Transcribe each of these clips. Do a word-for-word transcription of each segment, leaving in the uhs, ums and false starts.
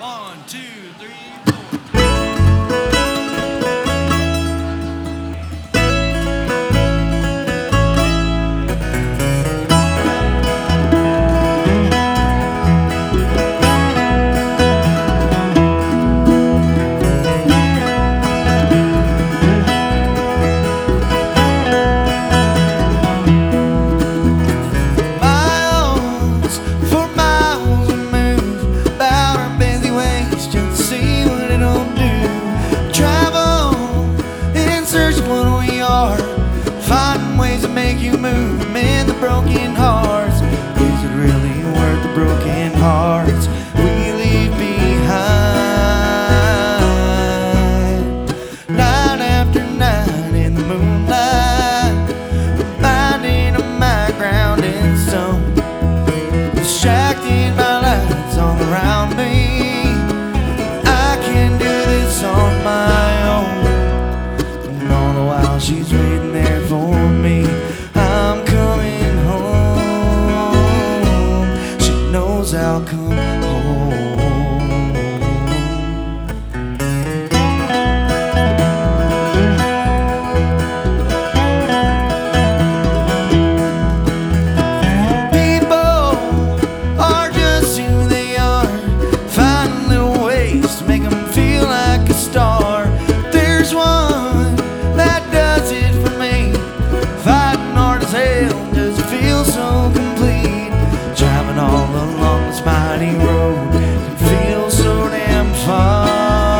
One, two, three, four. Miles for miles we move about our busy ways just to see what it'll do. Travel in search of what we are, finding ways to make you move, mend the broken hearts. Is it really worth the broken hearts we leave behind? Night after night in the moonlight, reminding of my ground in stone, distracted by lights all around me. I can do this on my own, and all the while she's waiting there for me. I'm coming home. She knows I'll come home. People are just who they are, finding little ways to make them feel like a star. There's one that does it for me, fighting hard as hell, does it feel so complete? Driving all along this mighty road can feel so damn far.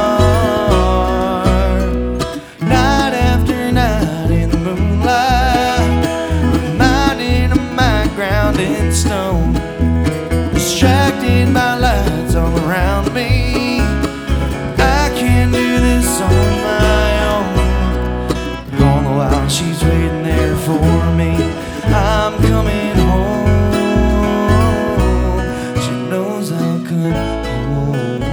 Night after night in the moonlight, reminding of my ground in stone, distracted by lights all around me. I can do this on my own, and all the while she's waiting there for me. I'm coming home. She knows I'll come home.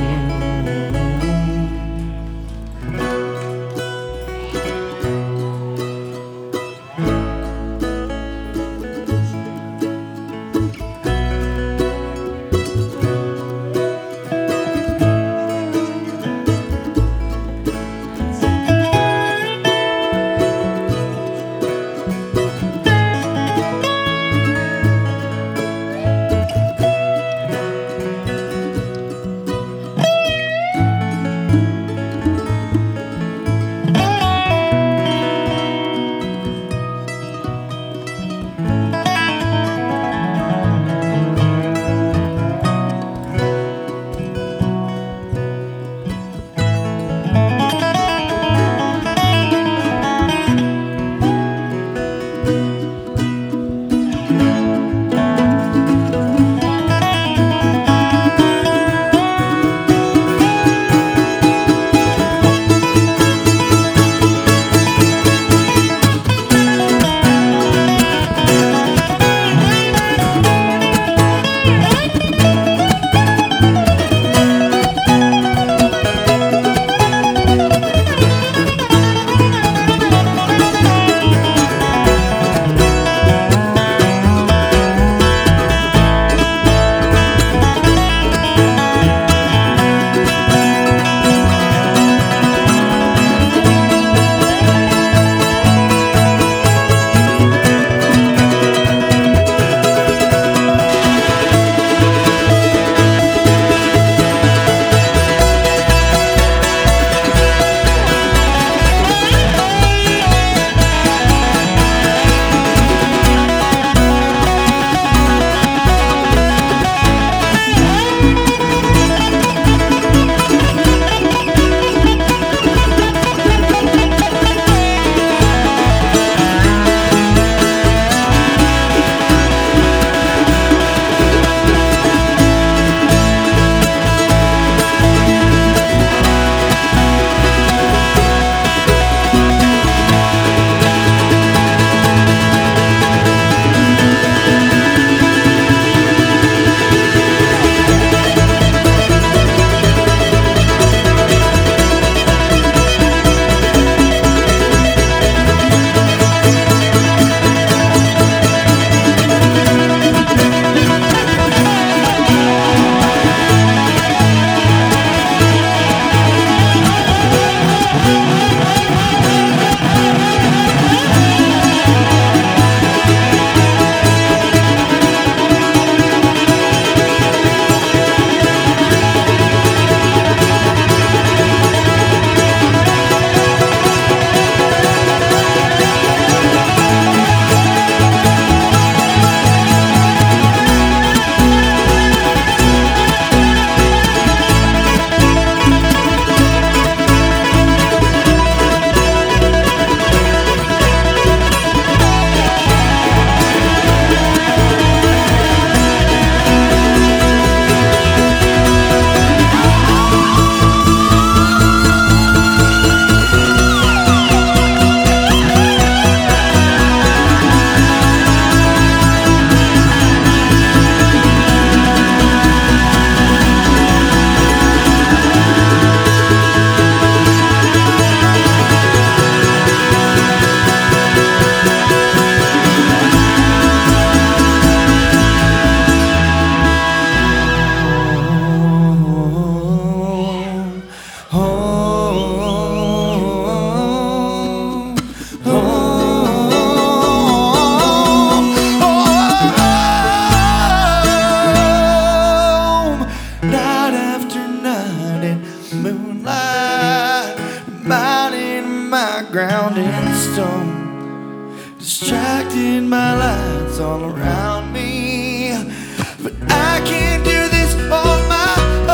moonlight, minding my ground in stone, distracted by lights all around me. But I can't do this on my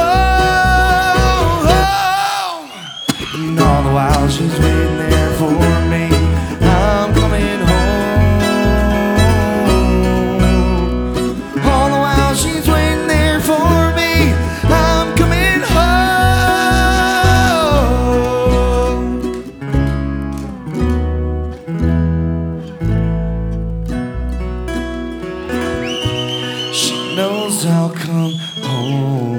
own. And all the while she's waiting there for me. I'm coming home. All the while she's waiting there for me. I'm coming home. She knows I'll come home.